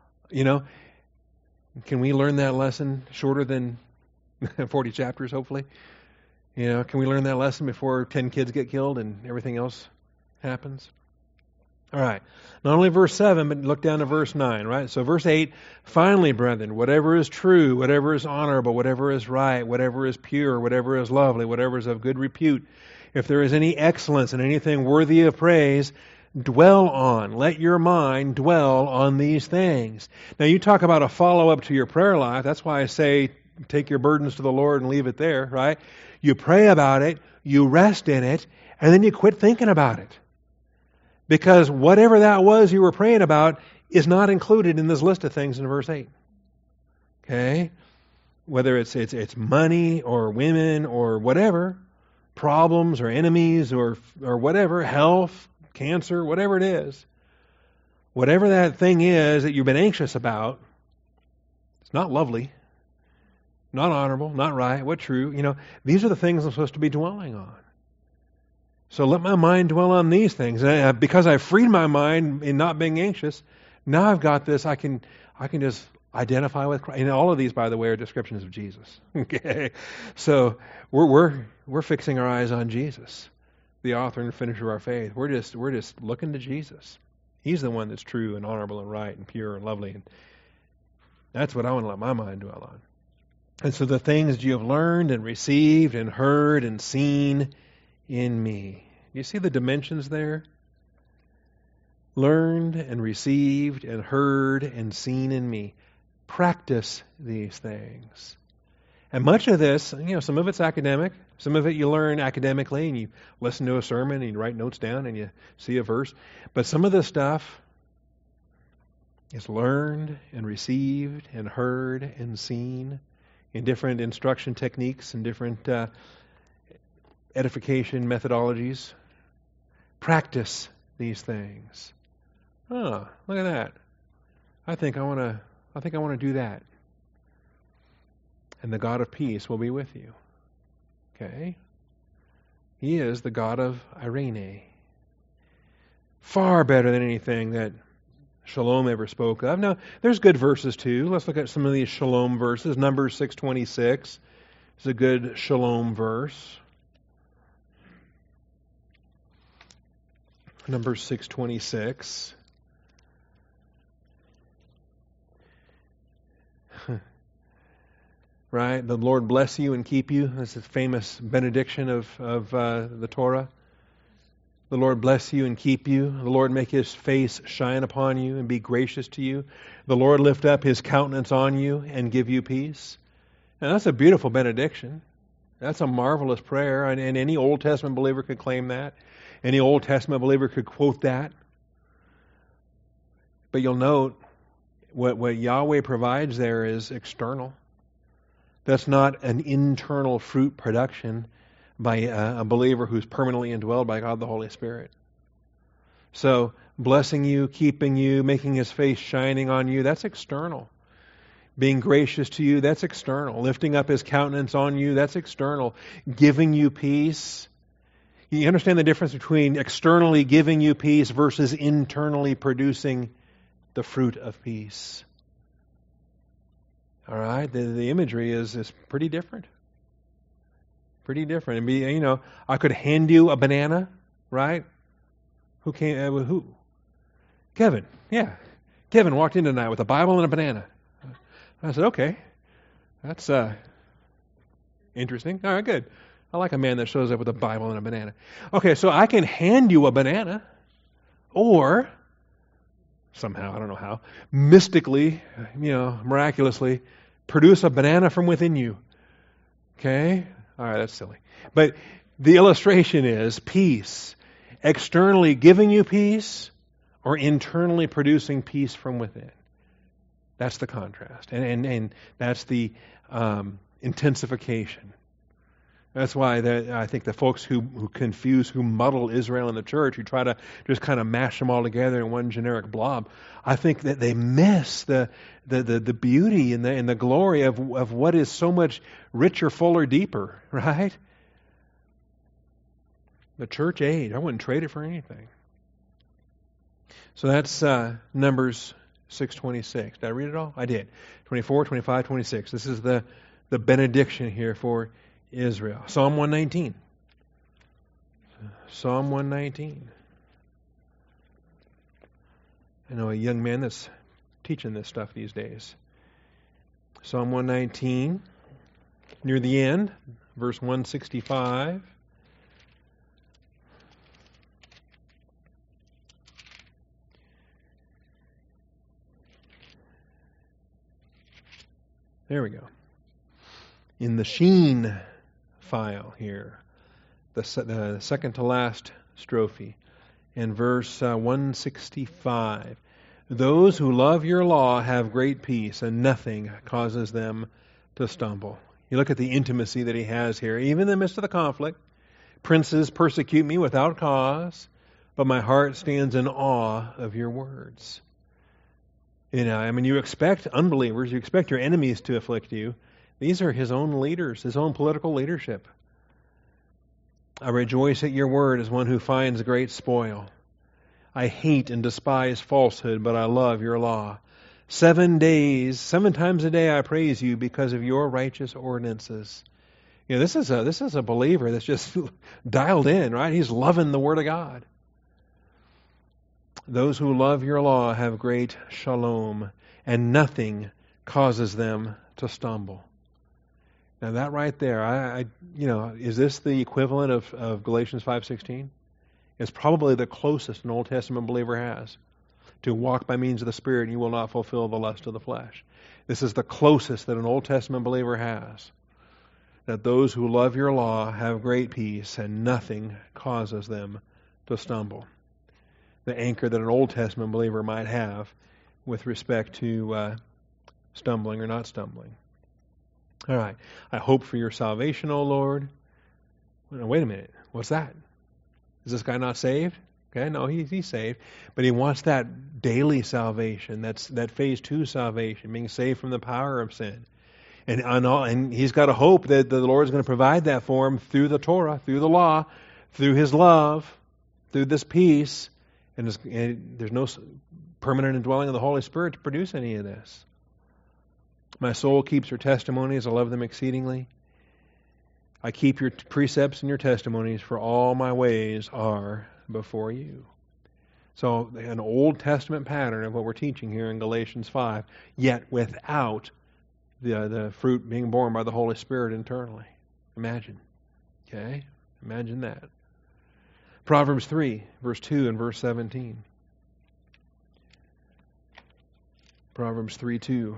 Can we learn that lesson shorter than 40 chapters, hopefully? Can we learn that lesson before 10 kids get killed and everything else happens? All right. Not only verse 7, but look down to verse 9, right? So verse 8, finally, brethren, whatever is true, whatever is honorable, whatever is right, whatever is pure, whatever is lovely, whatever is of good repute, if there is any excellence and anything worthy of praise, let your mind dwell on these things. Now you talk about a follow-up to your prayer life. That's why I say take your burdens to the Lord and leave it there, right? You pray about it, you rest in it, and then you quit thinking about it. Because whatever that was you were praying about is not included in this list of things in verse 8. Okay? Whether it's money or women or whatever, problems or enemies or whatever, health, cancer, whatever it is, whatever that thing is that you've been anxious about, it's not lovely, not honorable, not right, what true. These are the things I'm supposed to be dwelling on. So let my mind dwell on these things. And because I've freed my mind in not being anxious, now I've got this, I can just identify with Christ. And all of these, by the way, are descriptions of Jesus. Okay? So we're fixing our eyes on Jesus, the author and finisher of our faith. We're just looking to Jesus. He's the one that's true and honorable and right and pure and lovely. And that's what I want to let my mind dwell on. And so the things you have learned and received and heard and seen in me. You see the dimensions there? Learned and received and heard and seen in me. Practice these things. And much of this, some of it's academic. Some of it you learn academically and you listen to a sermon and you write notes down and you see a verse. But some of this stuff is learned and received and heard and seen in different instruction techniques and different edification methodologies. Practice these things. Oh, look at that. I think I want to do that. And the God of peace will be with you. Okay? He is the God of Irene. Far better than anything that Shalom ever spoke of. Now, there's good verses too. Let's look at some of these Shalom verses. Numbers 6:26 is a good Shalom verse. Numbers 6:26. right? The Lord bless you and keep you. That's a famous benediction of the Torah. The Lord bless you and keep you. The Lord make His face shine upon you and be gracious to you. The Lord lift up His countenance on you and give you peace. And that's a beautiful benediction. That's a marvelous prayer, and any Old Testament believer could claim that. Any Old Testament believer could quote that. But you'll note what Yahweh provides there is external. That's not an internal fruit production by a believer who's permanently indwelled by God the Holy Spirit. So, blessing you, keeping you, making His face shining on you, that's external. Being gracious to you, that's external. Lifting up His countenance on you, that's external. Giving you peace. You understand the difference between externally giving you peace versus internally producing the fruit of peace. All right? The imagery is pretty different. Pretty different. And I could hand you a banana, right? Who came? Who? Kevin. Yeah. Kevin walked in tonight with a Bible and a banana. I said, okay. That's interesting. All right, good. I like a man that shows up with a Bible and a banana. Okay, so I can hand you a banana, or somehow, I don't know how, mystically, miraculously, produce a banana from within you. Okay? All right, that's silly. But the illustration is peace. Externally giving you peace, or internally producing peace from within. That's the contrast. And that's the intensification. That's why I think the folks who confuse, who muddle Israel and the church, who try to just kind of mash them all together in one generic blob, I think that they miss the beauty and the glory of what is so much richer, fuller, deeper, right? The church age, I wouldn't trade it for anything. So that's Numbers 6:26. Did I read it all? I did. 24, 25, 26. This is the benediction here for Israel. Psalm 119. Psalm 119. I know a young man that's teaching this stuff these days. Psalm 119, near the end, verse 165. There we go. In the Sheen file here, the second to last strophe, in verse 165. Those who love your law have great peace, and nothing causes them to stumble. You look at the intimacy that he has here. Even in the midst of the conflict, princes persecute me without cause, but my heart stands in awe of your words. You expect unbelievers, you expect your enemies to afflict you. These are his own leaders, his own political leadership. I rejoice at your word as one who finds great spoil. I hate and despise falsehood, but I love your law. 7 times a day I praise you because of your righteous ordinances. This is a believer that's just dialed in, right? He's loving the word of God. Those who love your law have great shalom, and nothing causes them to stumble. Now that right there, is this the equivalent of Galatians 5:16? It's probably the closest an Old Testament believer has. To walk by means of the Spirit, and you will not fulfill the lust of the flesh. This is the closest that an Old Testament believer has. That those who love your law have great peace, and nothing causes them to stumble. The anchor that an Old Testament believer might have with respect to stumbling or not stumbling. All right. I hope for your salvation, O Lord. Well, wait a minute. What's that? Is this guy not saved? Okay, no, he's saved. But he wants that daily salvation. That's that phase 2 salvation, being saved from the power of sin. And he's got a hope that the Lord is going to provide that for him through the Torah, through the law, through his love, through this peace. And there's no permanent indwelling of the Holy Spirit to produce any of this. My soul keeps your testimonies. I love them exceedingly. I keep your precepts and your testimonies, for all my ways are before you. So an Old Testament pattern of what we're teaching here in Galatians 5, yet without the fruit being born by the Holy Spirit internally. Imagine. Okay? Imagine that. Proverbs 3, verse 2 and verse 17. Proverbs 3:2.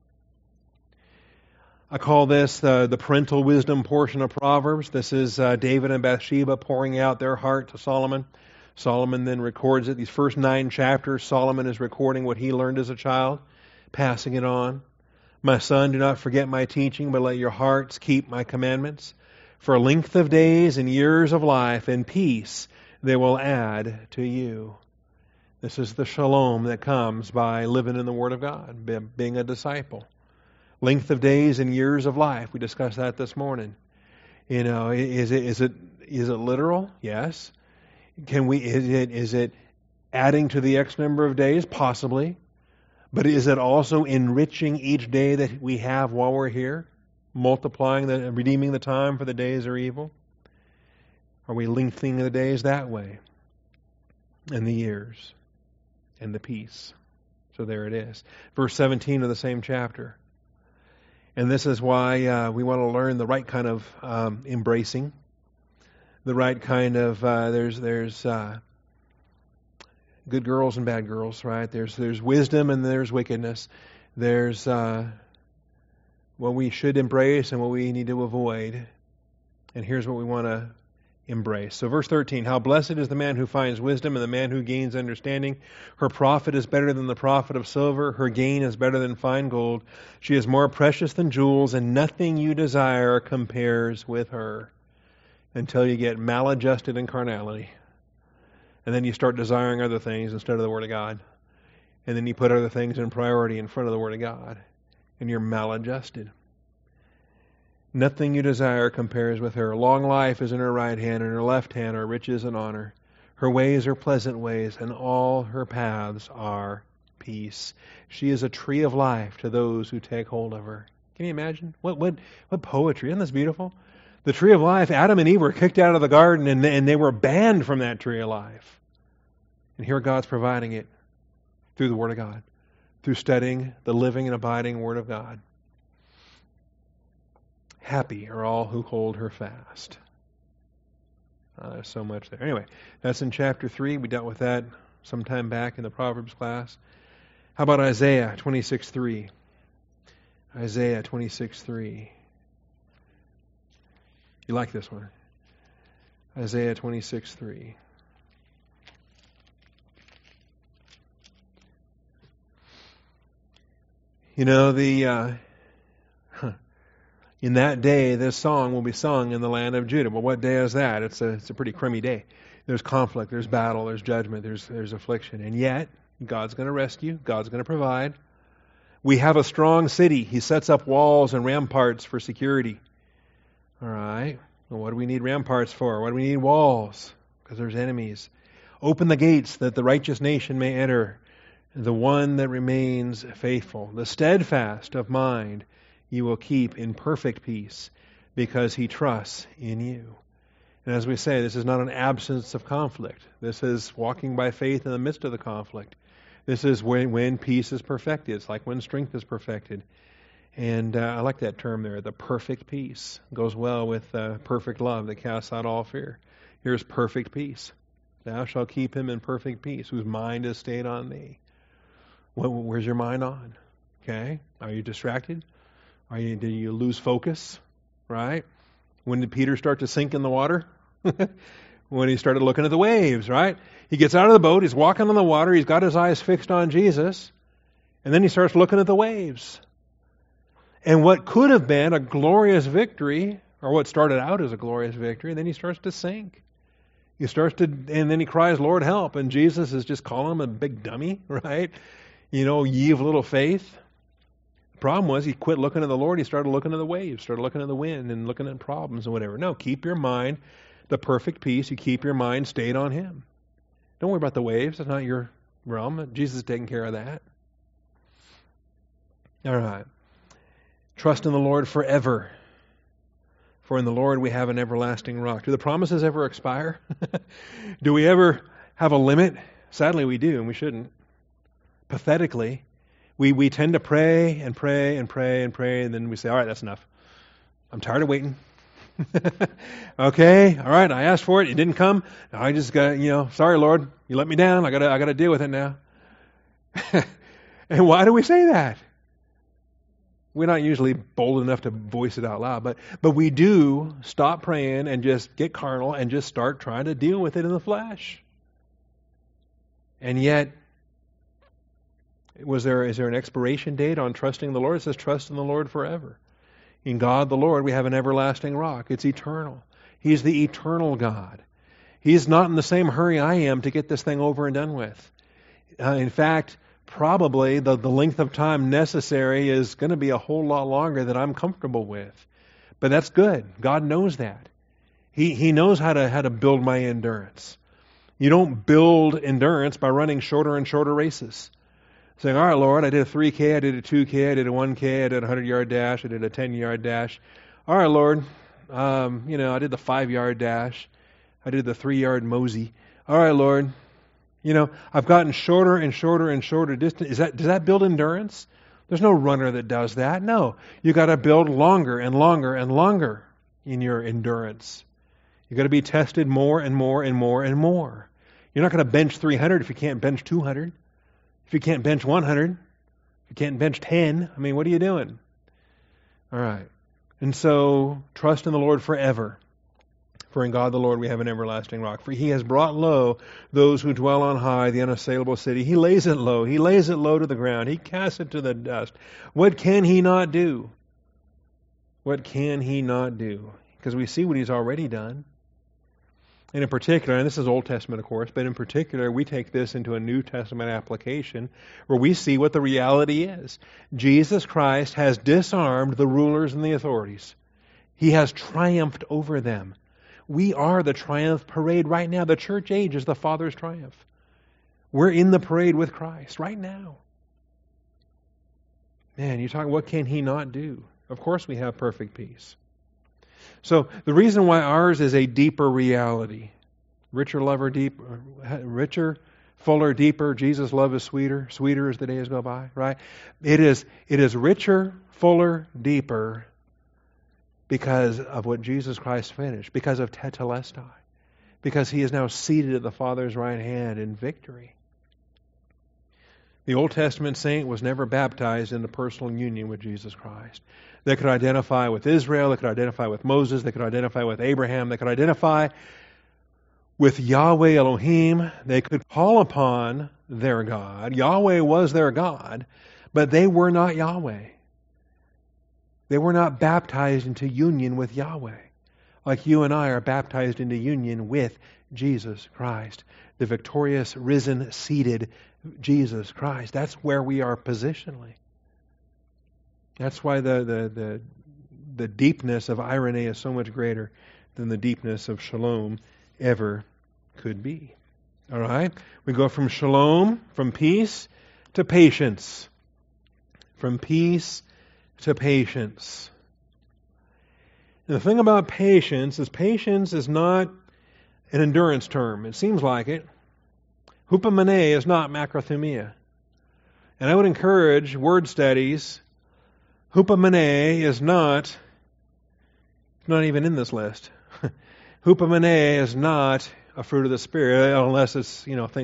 I call this the parental wisdom portion of Proverbs. This is David and Bathsheba pouring out their heart to Solomon. Solomon then records it. These first 9 chapters, Solomon is recording what he learned as a child, passing it on. My son, do not forget my teaching, but let your hearts keep my commandments. For length of days and years of life and peace they will add to you. This is the shalom that comes by living in the Word of God, being a disciple. Length of days and years of life. We discussed that this morning. You know, is it literal? Yes. Is it adding to the X number of days? Possibly. But is it also enriching each day that we have while we're here? Multiplying, redeeming the time for the days are evil? Are we lengthening the days that way? And the years? And the peace? So there it is. Verse 17 of the same chapter. And this is why we want to learn the right kind of embracing. The right kind of, there's good girls and bad girls, right? There's wisdom and there's wickedness. There's what we should embrace and what we need to avoid. And here's what we want to embrace. So verse 13, how blessed is the man who finds wisdom and the man who gains understanding. Her profit is better than the profit of silver. Her gain is better than fine gold. She is more precious than jewels, and nothing you desire compares with her. Until you get maladjusted in carnality. And then you start desiring other things instead of the Word of God. And then you put other things in priority in front of the Word of God. And you're maladjusted. Nothing you desire compares with her. Long life is in her right hand, and her left hand are riches and honor. Her ways are pleasant ways, and all her paths are peace. She is a tree of life to those who take hold of her. Can you imagine? What poetry. Isn't this beautiful? The tree of life, Adam and Eve were kicked out of the garden, and they were banned from that tree of life. And here God's providing it through the Word of God, through studying the living and abiding Word of God. Happy are all who hold her fast. There's so much there. Anyway, that's in chapter 3. We dealt with that sometime back in the Proverbs class. How about Isaiah 26:3? Isaiah 26:3. You like this one? Isaiah 26:3. You know, in that day, this song will be sung in the land of Judah. Well, what day is that? It's a pretty crummy day. There's conflict, there's battle, there's judgment, there's affliction. And yet, God's going to rescue, God's going to provide. We have a strong city. He sets up walls and ramparts for security. All right. Well, what do we need ramparts for? What do we need walls? Because there's enemies. Open the gates that the righteous nation may enter. The one that remains faithful. The steadfast of mind you will keep in perfect peace because he trusts in you. And as we say, this is not an absence of conflict. This is walking by faith in the midst of the conflict. This is when peace is perfected. It's like when strength is perfected. And I like that term there, the perfect peace. Goes well with perfect love that casts out all fear. Here's perfect peace. Thou shalt keep him in perfect peace, whose mind is stayed on thee. Where's your mind on? Okay? Are you distracted? Did you lose focus? Right? When did Peter start to sink in the water? When he started looking at the waves, right? He gets out of the boat, he's walking on the water, he's got his eyes fixed on Jesus, and then he starts looking at the waves. And what could have been a glorious victory, or what started out as a glorious victory, then he starts to sink. And then he cries, Lord, help. And Jesus is just calling him a big dummy, right? You know, ye of little faith. The problem was he quit looking at the Lord. He started looking at the waves, started looking at the wind and looking at problems and whatever. No, keep your mind, the perfect peace. You keep your mind stayed on him. Don't worry about the waves. That's not your realm. Jesus is taking care of that. All right. Trust in the Lord forever. For in the Lord we have an everlasting rock. Do the promises ever expire? Do we ever have a limit? Sadly, we do, and we shouldn't. Pathetically, We tend to pray and pray and pray and pray, and then we say, all right, that's enough. I'm tired of waiting. Okay, all right, I asked for it, it didn't come. Now I just got, sorry, Lord, you let me down. I gotta deal with it now. And why do we say that? We're not usually bold enough to voice it out loud, but we do stop praying and just get carnal and just start trying to deal with it in the flesh. And yet, is there an expiration date on trusting the Lord? It says trust in the Lord forever. In God the Lord we have an everlasting rock. It's eternal. He's the eternal God. He's not in the same hurry I am to get this thing over and done with. In fact, probably the length of time necessary is going to be a whole lot longer than I'm comfortable with. But that's good. God knows that. He knows how to build my endurance. You don't build endurance by running shorter and shorter races. Saying, all right, Lord, I did a 3K, I did a 2K, I did a 1K, I did a 100-yard dash, I did a 10-yard dash. All right, Lord, I did the 5-yard dash. I did the 3-yard mosey. All right, Lord, I've gotten shorter and shorter and shorter distance. Does that build endurance? There's no runner that does that. No, you got to build longer and longer and longer in your endurance. You got to be tested more and more and more and more. You're not going to bench 300 if you can't bench 200. If you can't bench 100, if you can't bench 10, what are you doing? All right. And so, trust in the Lord forever. For in God the Lord we have an everlasting rock. For He has brought low those who dwell on high, the unassailable city. He lays it low. He lays it low to the ground. He casts it to the dust. What can He not do? What can He not do? Because we see what He's already done. And in particular, and this is Old Testament, of course, but in particular, we take this into a New Testament application where we see what the reality is. Jesus Christ has disarmed the rulers and the authorities. He has triumphed over them. We are the triumph parade right now. The church age is the Father's triumph. We're in the parade with Christ right now. Man, you talk, what can He not do? Of course we have perfect peace. So the reason why ours is a deeper reality, richer, fuller, deeper, Jesus' love is sweeter, sweeter as the days go by, right? It is richer, fuller, deeper because of what Jesus Christ finished, because of tetelestai, because He is now seated at the Father's right hand in victory. The Old Testament saint was never baptized into personal union with Jesus Christ. They could identify with Israel, they could identify with Moses, they could identify with Abraham, they could identify with Yahweh Elohim, they could call upon their God. Yahweh was their God, but they were not Yahweh. They were not baptized into union with Yahweh, like you and I are baptized into union with Jesus Christ, the victorious, risen, seated Jesus Christ. That's where we are positionally. That's why the deepness of irene is so much greater than the deepness of shalom ever could be. All right? We go from shalom, from peace, to patience. From peace to patience. And the thing about patience is not an endurance term. It seems like it. Hupomene is not macrothumia. And I would encourage word studies. Hupomene is not even in this list. Hupomene is not a fruit of the Spirit, unless it's,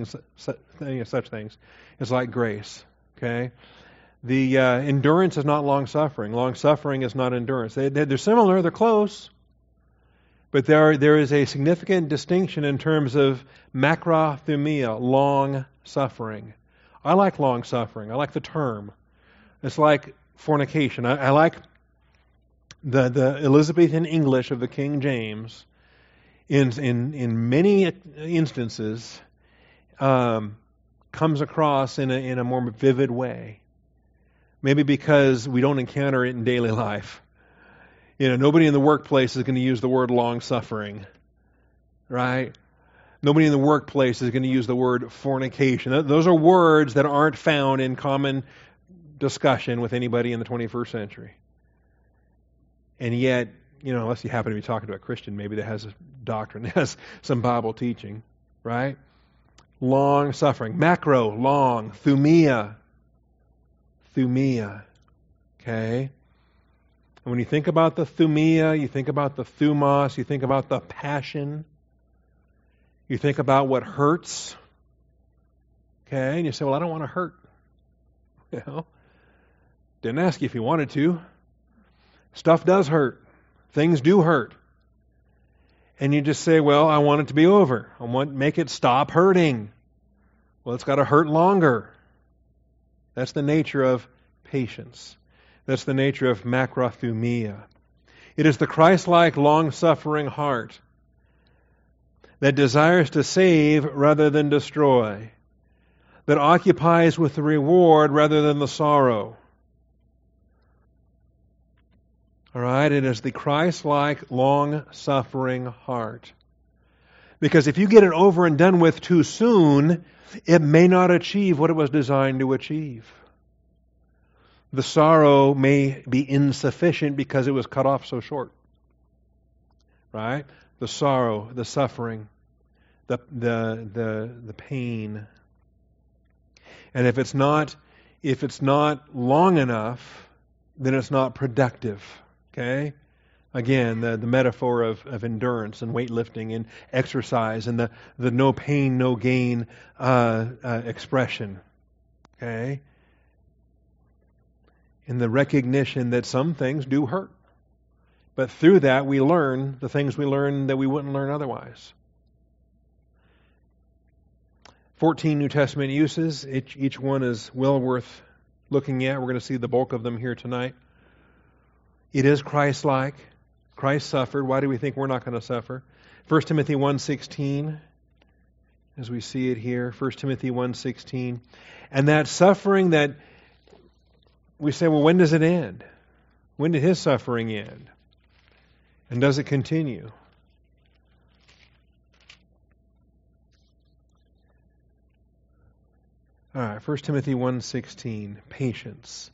such things. It's like grace, okay? The endurance is not long-suffering. Long-suffering is not endurance. They're similar, they're close, but there is a significant distinction in terms of macrothumia, long-suffering. I like long-suffering. I like the term. It's like fornication. I like the Elizabethan English of the King James. In many instances, comes across in a more vivid way. Maybe because we don't encounter it in daily life. Nobody in the workplace is going to use the word long-suffering, right? Nobody in the workplace is going to use the word fornication. Those are words that aren't found in common discussion with anybody in the 21st century. And yet, unless you happen to be talking to a Christian, maybe that has a doctrine, that has some Bible teaching, right? Long suffering. Macro, long. Thumia. thumia. Okay? And when you think about the thumia, you think about the thumos, you think about the passion, you think about what hurts. Okay? And you say, well, I don't want to hurt. Didn't ask you if you wanted to. Stuff does hurt. Things do hurt. And you just say, well, I want it to be over. I want to make it stop hurting. Well, it's got to hurt longer. That's the nature of patience. That's the nature of macrothumia. It is the Christ-like, long-suffering heart that desires to save rather than destroy, that occupies with the reward rather than the sorrow. All right, it is the Christ-like, long-suffering heart. Because if you get it over and done with too soon, it may not achieve what it was designed to achieve. The sorrow may be insufficient because it was cut off so short. Right? The sorrow, the suffering, the pain. And if it's not long enough, then it's not productive. Okay? Again, the metaphor of endurance and weightlifting and exercise and the no pain, no gain expression. Okay? And the recognition that some things do hurt. But through that we learn the things we learn that we wouldn't learn otherwise. 14 New Testament uses. Each one is well worth looking at. We're going to see the bulk of them here tonight. It is Christ-like. Christ suffered. Why do we think we're not going to suffer? 1 Timothy 1:16, as we see it here. 1 Timothy 1:16. And that suffering that we say, well, when does it end? When did his suffering end? And does it continue? All right, 1 Timothy 1:16, patience.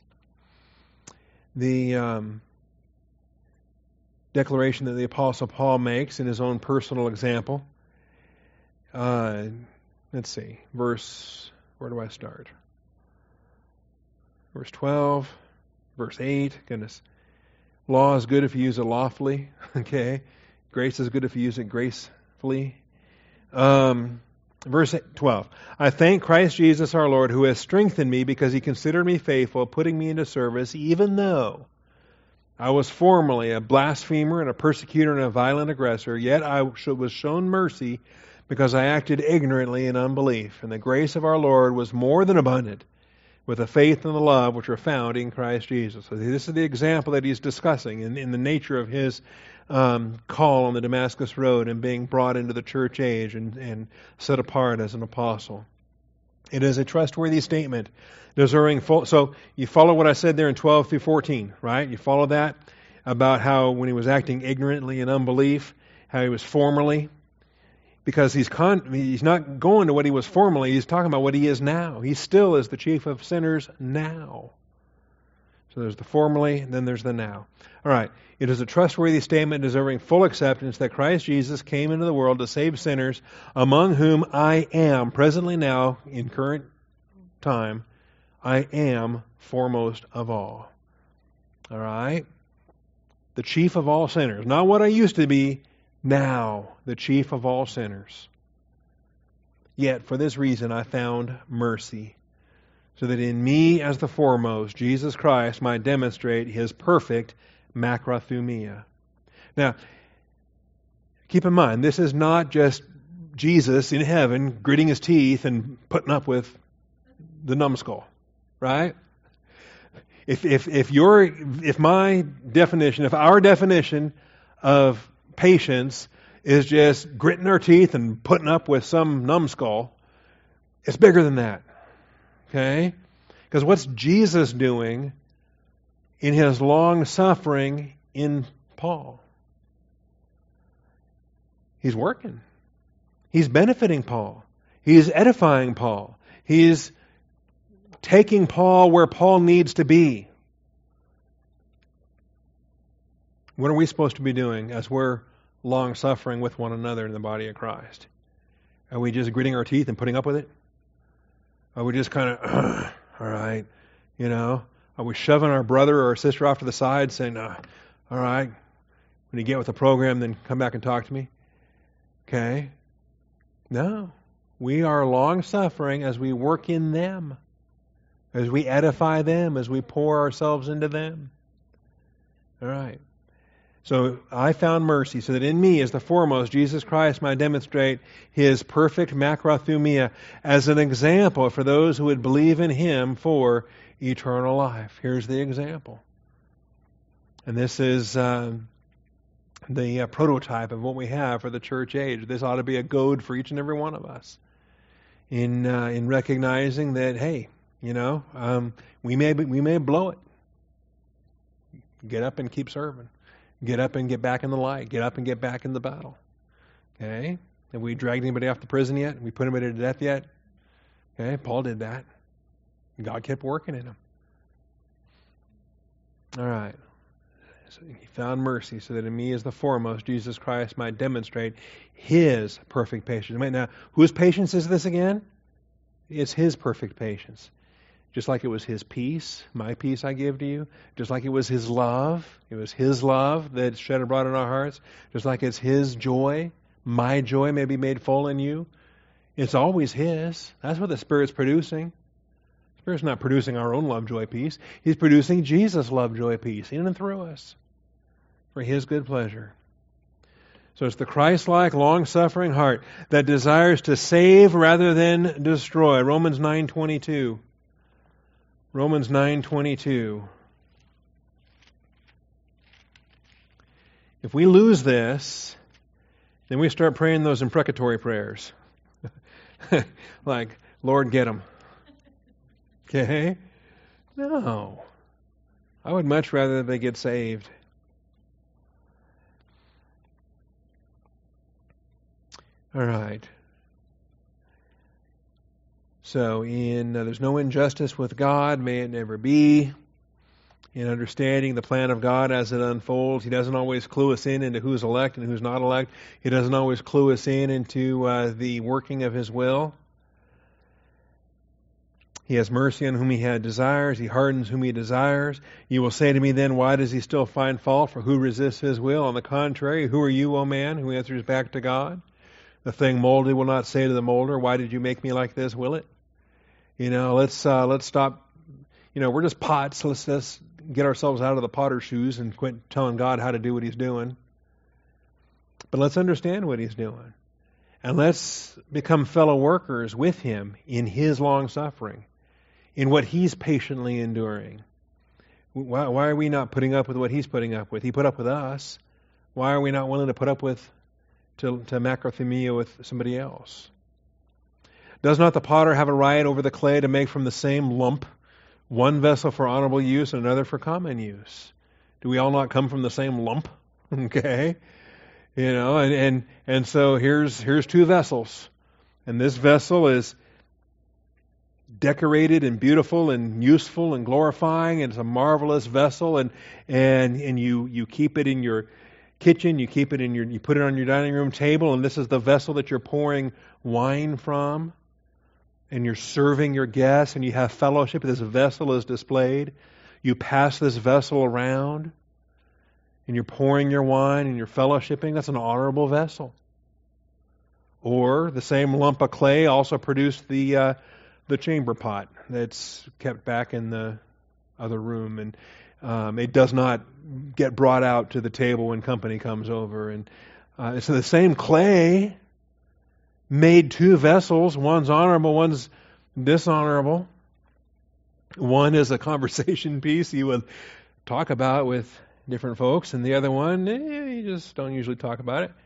The declaration that the Apostle Paul makes in his own personal example. Let's see, where do I start? Verse 12, verse 8, goodness. Law is good if you use it lawfully, okay? Grace is good if you use it gracefully. Verse 12, I thank Christ Jesus our Lord, who has strengthened me because he considered me faithful, putting me into service, even though I was formerly a blasphemer and a persecutor and a violent aggressor, yet I was shown mercy because I acted ignorantly in unbelief. And the grace of our Lord was more than abundant with the faith and the love which are found in Christ Jesus. So this is the example that he's discussing in the nature of his call on the Damascus Road and being brought into the church age and set apart as an apostle. It is a trustworthy statement, deserving full. So you follow what I said there in 12 through 14, right? You follow that about how when he was acting ignorantly in unbelief, how he was formerly. Because he's not going to what he was formerly, he's talking about what he is now. He still is the chief of sinners now. So there's the formerly, and then there's the now. All right. It is a trustworthy statement deserving full acceptance that Christ Jesus came into the world to save sinners, among whom I am, presently now, in current time, I am foremost of all. All right? The chief of all sinners. Not what I used to be, now the chief of all sinners. Yet for this reason I found mercy, so that in me as the foremost, Jesus Christ might demonstrate his perfect macrothumia. Now, keep in mind, this is not just Jesus in heaven gritting his teeth and putting up with the numbskull, right? If our definition of patience is just gritting our teeth and putting up with some numbskull, it's bigger than that. Okay? Because what's Jesus doing in his long suffering in Paul? He's working. He's benefiting Paul. He's edifying Paul. He's taking Paul where Paul needs to be. What are we supposed to be doing as we're long suffering with one another in the body of Christ? Are we just gritting our teeth and putting up with it? Are we just kind of, all right, Are we shoving our brother or our sister off to the side saying, all right, when you get with the program, then come back and talk to me? Okay. No. We are long-suffering as we work in them, as we edify them, as we pour ourselves into them. All right. So I found mercy, so that in me, as the foremost, Jesus Christ might demonstrate His perfect macrothumia as an example for those who would believe in Him for eternal life. Here's the example. And this is the prototype of what we have for the church age. This ought to be a goad for each and every one of us in recognizing that, hey, we may blow it. Get up and keep serving. Get up and get back in the light. Get up and get back in the battle. Okay? Have we dragged anybody off to prison yet? Have we put anybody to death yet? Okay? Paul did that. God kept working in him. All right. So he found mercy so that in me as the foremost, Jesus Christ might demonstrate His perfect patience. Now, whose patience is this again? It's His perfect patience. Just like it was His peace, my peace I give to you. Just like it was His love. It was His love that shed abroad in our hearts. Just like it's His joy. My joy may be made full in you. It's always His. That's what the Spirit's producing. The Spirit's not producing our own love, joy, peace. He's producing Jesus' love, joy, peace in and through us for His good pleasure. So it's the Christ-like, long-suffering heart that desires to save rather than destroy. Romans 9:22. Romans 9:22. If we lose this, then we start praying those imprecatory prayers. Like, Lord, get them. Okay? No. I would much rather that they get saved. All right. So there's no injustice with God, may it never be. In understanding the plan of God as it unfolds, He doesn't always clue us into who's elect and who's not elect. He doesn't always clue us into the working of His will. He has mercy on whom He had desires. He hardens whom He desires. You will say to me then, why does He still find fault? For who resists His will? On the contrary, who are you, O man, who answers back to God? The thing molded will not say to the molder, why did you make me like this, will it? Let's stop. We're just pots. Let's get ourselves out of the potter's shoes and quit telling God how to do what He's doing. But let's understand what He's doing. And let's become fellow workers with Him in His long suffering, in what He's patiently enduring. Why are we not putting up with what He's putting up with? He put up with us. Why are we not willing to put up with to macrothumia with somebody else? Does not the potter have a right over the clay to make from the same lump one vessel for honorable use and another for common use? Do we all not come from the same lump? Okay. And so here's two vessels. And this vessel is decorated and beautiful and useful and glorifying, and it's a marvelous vessel, and you keep it in your kitchen, you put it on your dining room table, and this is the vessel that you're pouring wine from, and you're serving your guests, and you have fellowship. This vessel is displayed. You pass this vessel around, and you're pouring your wine and you're fellowshipping. That's an honorable vessel. Or the same lump of clay also produced the chamber pot that's kept back in the other room, and it does not get brought out to the table when company comes over. And so the same clay made two vessels. One's honorable, one's dishonorable. One is a conversation piece you would talk about with different folks, and the other one, you just don't usually talk about it.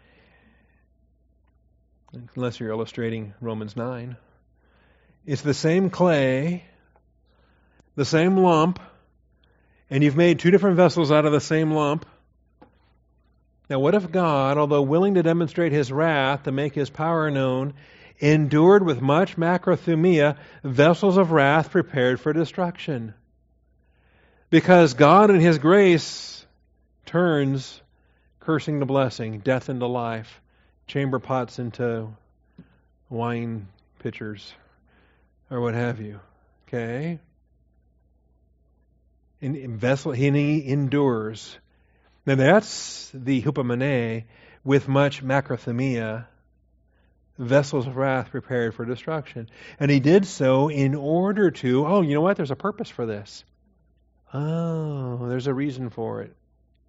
Unless you're illustrating Romans 9. It's the same clay, the same lump, and you've made two different vessels out of the same lump. Now, what if God, although willing to demonstrate His wrath to make His power known, endured with much macrothumia vessels of wrath prepared for destruction? Because God in His grace turns cursing to blessing, death into life, chamber pots into wine pitchers, or what have you. Okay? in vessel, and he endures. Now that's the hupomene with much macrothemia, vessels of wrath prepared for destruction. And he did so in order to, oh, you know what? There's a purpose for this. Oh, there's a reason for it.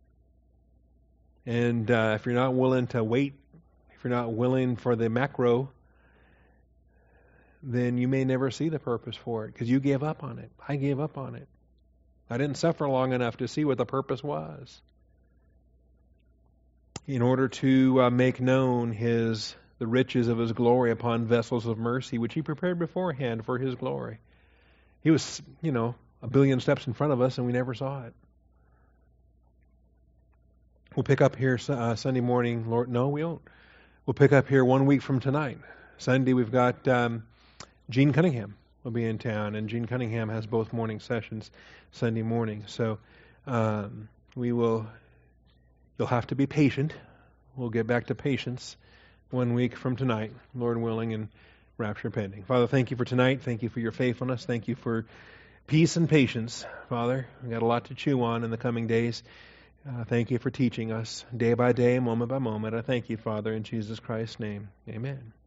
And if you're not willing to wait, if you're not willing for the macro, then you may never see the purpose for it because you gave up on it. I gave up on it. I didn't suffer long enough to see what the purpose was. In order to make known the riches of his glory upon vessels of mercy, which he prepared beforehand for his glory. He was, a billion steps in front of us, and we never saw it. We'll pick up here Sunday morning, Lord. No, we won't. We'll pick up here 1 week from tonight. Sunday, we've got Gene Cunningham will be in town, and Gene Cunningham has both morning sessions Sunday morning. So you'll have to be patient. We'll get back to patience 1 week from tonight, Lord willing, and rapture pending. Father, thank you for tonight. Thank you for your faithfulness. Thank you for peace and patience, Father. We've got a lot to chew on in the coming days. Thank you for teaching us day by day, moment by moment. I thank you, Father, in Jesus Christ's name. Amen.